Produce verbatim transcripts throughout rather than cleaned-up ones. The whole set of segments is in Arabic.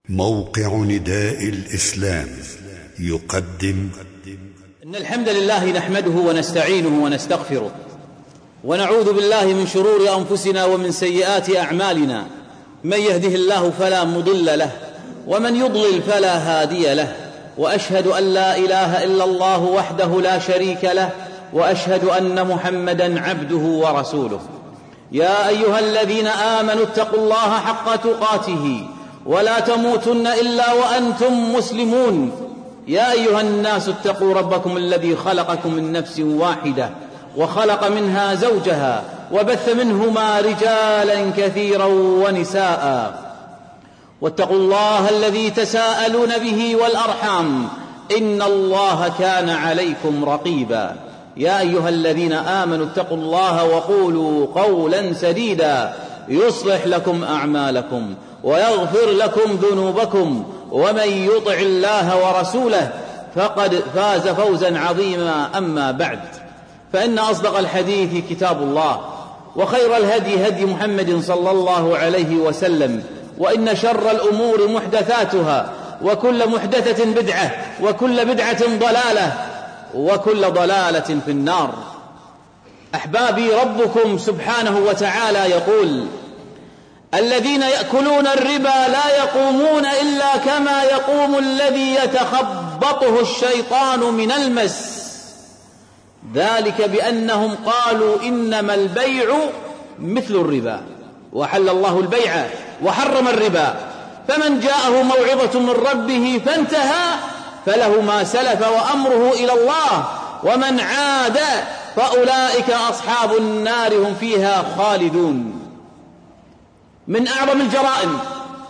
موقع نداء الإسلام يقدم إن الحمد لله نحمده ونستعينه ونستغفره ونعوذ بالله من شرور أنفسنا ومن سيئات أعمالنا. من يهده الله فلا مضل له ومن يضلل فلا هادي له، وأشهد أن لا إله إلا الله وحده لا شريك له، وأشهد أن محمدًا عبده ورسوله. يا أيها الذين آمنوا اتقوا الله حق تقاته ولا تموتن إلا وأنتم مسلمون. يا أيها الناس اتقوا ربكم الذي خلقكم من نفس واحدة وخلق منها زوجها وبث منهما رجالا كثيرا ونساء، واتقوا الله الذي تساءلون به والأرحام إن الله كان عليكم رقيبا. يا أيها الذين آمنوا اتقوا الله وقولوا قولا سديدا يصلح لكم أعمالكم ويغفر لكم ذنوبكم، ومن يطع الله ورسوله فقد فاز فوزا عظيما. أما بعد، فإن أصدق الحديث كتاب الله، وخير الهدي هدي محمد صلى الله عليه وسلم، وإن شر الأمور محدثاتها، وكل محدثة بدعة، وكل بدعة ضلالة، وكل ضلالة في النار. أحبابي، ربكم سبحانه وتعالى يقول: الذين يأكلون الربا لا يقومون إلا كما يقوم الذي يتخبطه الشيطان من المس، ذلك بأنهم قالوا إنما البيع مثل الربا، وحل الله البيع وحرم الربا، فمن جاءه موعظة من ربه فانتهى فله ما سلف وأمره إلى الله، ومن عاد فأولئك أصحاب النار هم فيها خالدون. من أعظم الجرائم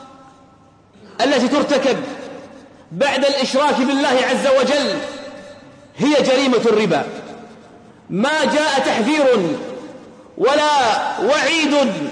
التي ترتكب بعد الإشراك بالله عز وجل هي جريمة الربا. ما جاء تحذير ولا وعيد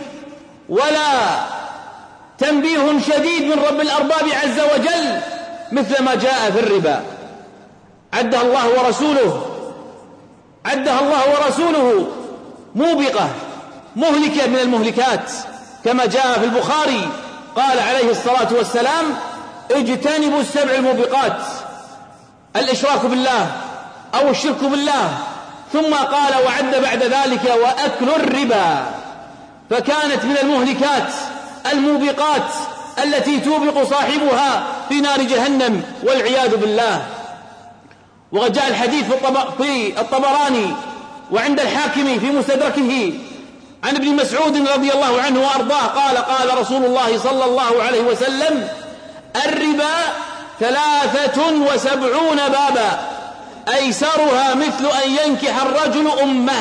ولا تنبيه شديد من رب الأرباب عز وجل مثل ما جاء في الربا. عدها الله ورسوله عدها الله ورسوله موبقة مهلكة من المهلكات، كما جاء في البخاري قال عليه الصلاة والسلام: اجتنبوا السبع الموبقات، الإشراك بالله أو الشرك بالله، ثم قال وعد بعد ذلك وأكل الربا، فكانت من المهلكات الموبقات التي توبق صاحبها في نار جهنم والعياذ بالله. وقد جاء الحديث في الطبراني وعند الحاكم في مستدركه عن ابن مسعود رضي الله عنه وأرضاه قال: قال رسول الله صلى الله عليه وسلم: الربا ثلاثة وسبعون بابا أيسرها مثل أن ينكح الرجل أمه.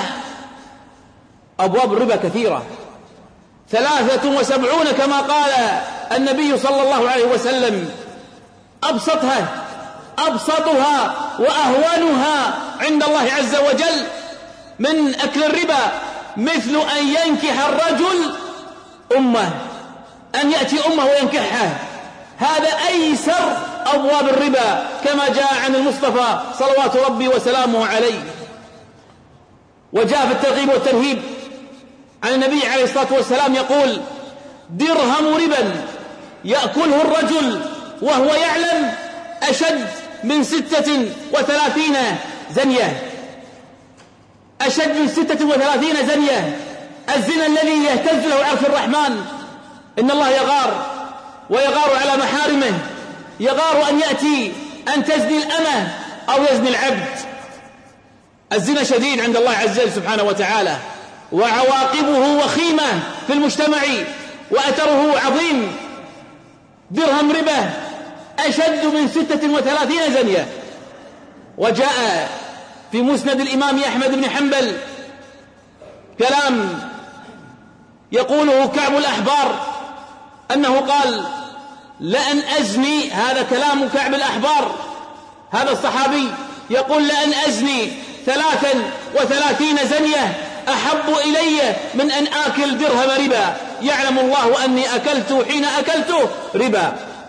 أبواب الربا كثيرة، ثلاثة وسبعون كما قال النبي صلى الله عليه وسلم. أبسطها أبسطها وأهونها عند الله عز وجل من أكل الربا مثل أن ينكح الرجل أمه، أن يأتي أمه وينكحها، هذا أيسر أبواب الربا كما جاء عن المصطفى صلوات ربي وسلامه عليه. وجاء في الترغيب والترهيب عن النبي عليه الصلاة والسلام يقول: درهم ربا يأكله الرجل وهو يعلم أشد من ستة وثلاثين زنية، أشد من ستة وثلاثين زنية. الزنا الذي يهتز له عرش الرحمن. إن الله يغار ويغار على محارمه، يغار أن يأتي أن تزني الأمة أو يزني العبد. الزنا شديد عند الله عز وجل سبحانه وتعالى، وعواقبه وخيمة في المجتمع، وأثره عظيم. درهم ربا أشد من ستة وثلاثين زنية. وجاء في مسند الإمام أحمد بن حنبل كلام يقوله كعب الأحبار أنه قال: لأن أزني، هذا كلام كعب الأحبار هذا الصحابي يقول: لأن أزني ثلاثا وثلاثين زنية أحب إلي من أن آكل درهم ربا، يعلم الله أني أكلت حين أكلته ربا.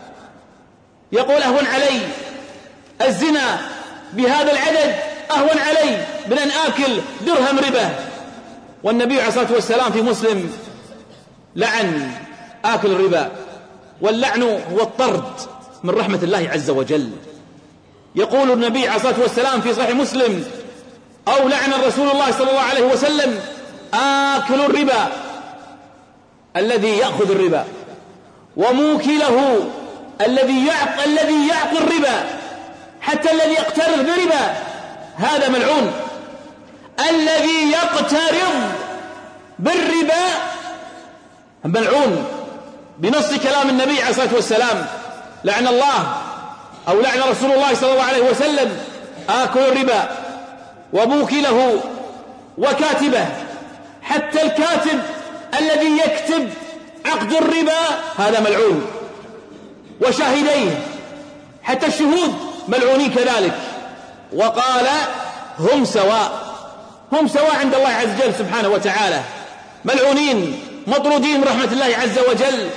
يقول: أهون علي الزنا بهذا العدد، أهون علي من أن آكل درهم ربا. والنبي عليه الصلاة والسلام في مسلم لعن آكل الربا واللعن هو الطرد من رحمة الله عز وجل. يقول النبي عليه الصلاة والسلام في صحيح مسلم: أو لعن رسول الله صلى الله عليه وسلم آكل الربا، الذي يأخذ الربا، وموكله الذي يعطي الذي يعطي الربا، حتى الذي يقترض بربا هذا ملعون. الذي يقترض بالربا ملعون بنص كلام النبي عليه الصلاة والسلام: لعن الله أو لعن رسول الله صلى الله عليه وسلم آكل الربا وموكله وكاتبه. حتى الكاتب الذي يكتب عقد الربا هذا ملعون، وشاهديه، حتى الشهود ملعونين كذلك. وقال: هم سواء، هم سواء عند الله عز وجل سبحانه وتعالى، ملعونين مطرودين من رحمة الله عز وجل.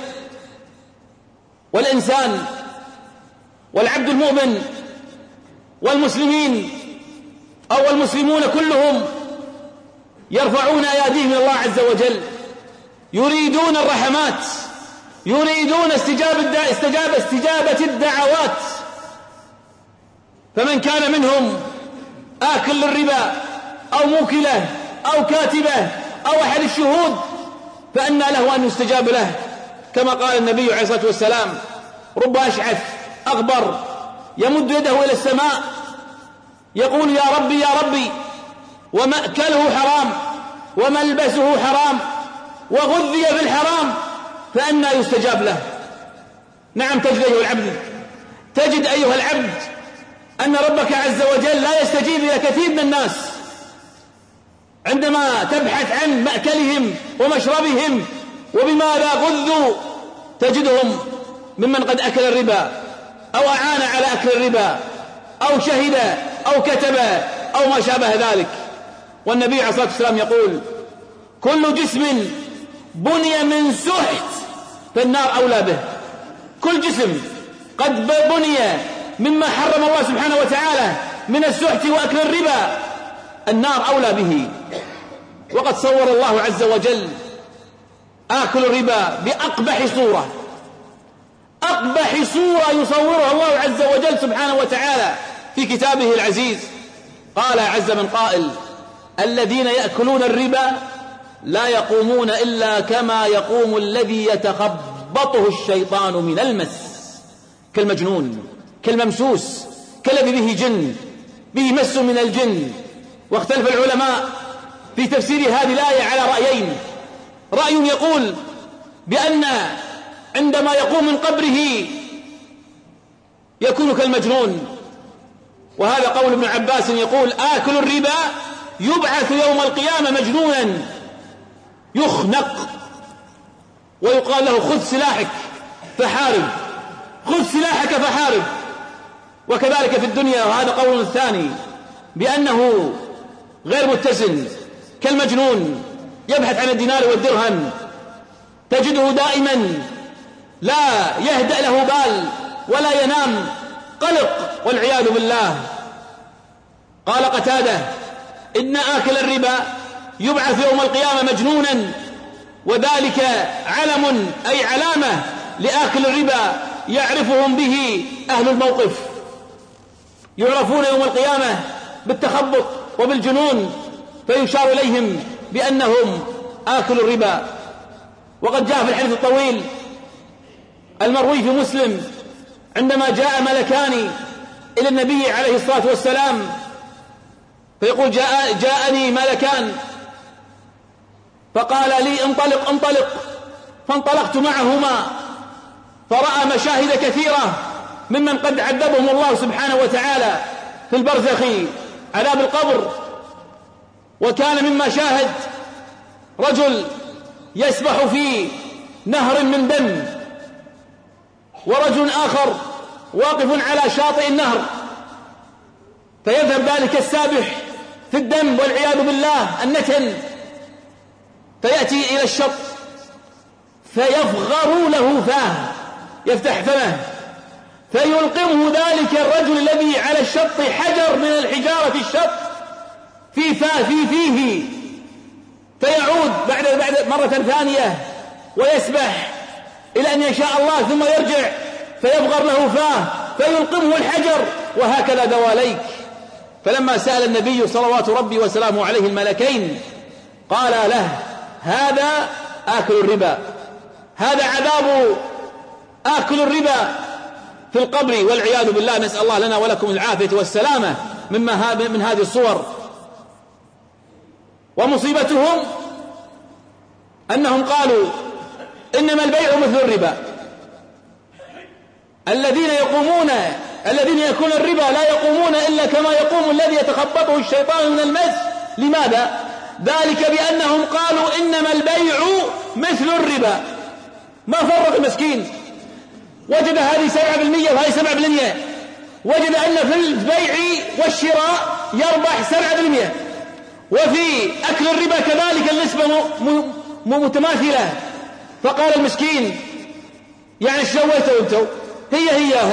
والإنسان والعبد المؤمن والمسلمين أو المسلمون كلهم يرفعون أيديهم إلى الله عز وجل، يريدون الرحمات، يريدون استجابة استجابة استجابة الدعوات. فمن كان منهم آكل للربا أو موكله أو كاتبه أو أحد الشهود فأنى له أن يستجاب له، كما قال النبي عليه الصلاة والسلام: رب أشعث أغبر يمد يده إلى السماء يقول: يا ربي يا ربي، ومأكله حرام وملبسه حرام وغذي بالحرام، فأنى يستجاب له. نعم، تجد أيها العبد تجد أيها العبد أن ربك عز وجل لا يستجيب إلى كثير من الناس عندما تبحث عن مأكلهم ومشربهم وبماذا غذوا، تجدهم ممن قد أكل الربا أو أعان على أكل الربا أو شهد أو كتب أو ما شابه ذلك. والنبي عليه الصلاة والسلام يقول: كل جسم بني من سحت فالنار أولى به. كل جسم قد بني مما حرم الله سبحانه وتعالى من السحت وأكل الربا النار أولى به. وقد صور الله عز وجل آكل الربا بأقبح صورة، أقبح صورة يصورها الله عز وجل سبحانه وتعالى في كتابه العزيز. قال عز من قائل: الذين يأكلون الربا لا يقومون إلا كما يقوم الذي يتخبطه الشيطان من المس، كالمجنون، كالممسوس، كالذي به جن، به مس من الجن. واختلف العلماء في تفسير هذه الآية على رأيين: رأي يقول بأن عندما يقوم من قبره يكون كالمجنون، وهذا قول ابن عباس يقول: آكل الربا يبعث يوم القيامة مجنونا يخنق، ويقال له: خذ سلاحك فحارب، خذ سلاحك فحارب. وكذلك في الدنيا، وهذا قول الثاني بأنه غير متزن كالمجنون يبحث عن الدينار والدرهم، تجده دائما لا يهدأ له بال ولا ينام، قلق والعياذ بالله. قال قتادة: إن آكل الربا يبعث يوم القيامة مجنونا، وذلك علم أي علامة لآكل الربا يعرفهم به أهل الموقف، يعرفون يوم القيامة بالتخبط وبالجنون، فيشار إليهم بأنهم آكل الربا. وقد جاء في الحديث الطويل المروي في مسلم عندما جاء ملكان إلى النبي عليه الصلاة والسلام فيقول: جاء جاءني ملكان فقال لي: انطلق انطلق، فانطلقت معهما فرأى مشاهد كثيرة ممن قد عذبهم الله سبحانه وتعالى في البرزخ عذاب القبر. وكان مما شاهد رجل يسبح في نهر من دم، ورجل آخر واقف على شاطئ النهر، فيذهب ذلك السابح في الدم والعياذ بالله النتن، فيأتي إلى الشط فيفغر له فاه، يفتح فمه فيلقمه ذلك الرجل الذي على الشط حجر من الحجارة الشط في فاه في فيه، فيعود بعد بعد مرة ثانية ويسبح إلى أن يشاء الله ثم يرجع فيبغر له فاه فيلقمه الحجر، وهكذا دواليك. فلما سأل النبي صلوات ربي وسلامه عليه الملكين قال له: هذا آكل الربا، هذا عذاب آكل الربا في القبر والعياذ بالله، نسأل الله لنا ولكم العافية والسلامة مما من هذه الصور. ومصيبتهم أنهم قالوا إنما البيع مثل الربا، الذين يقومون الذين يأكلون الربا لا يقومون إلا كما يقوم الذي يتخبطه الشيطان من المس. لماذا؟ ذلك بأنهم قالوا إنما البيع مثل الربا. ما فرق المسكين، وجد هذه سبعة بالمئة وهذه سبعة بالمئة، وجد أن في البيع والشراء يربح سبعة بالمئة، وفي أكل الربا كذلك النسبة متماثلة. فقال المسكين: يعني شويتوا أنتم؟ هي هي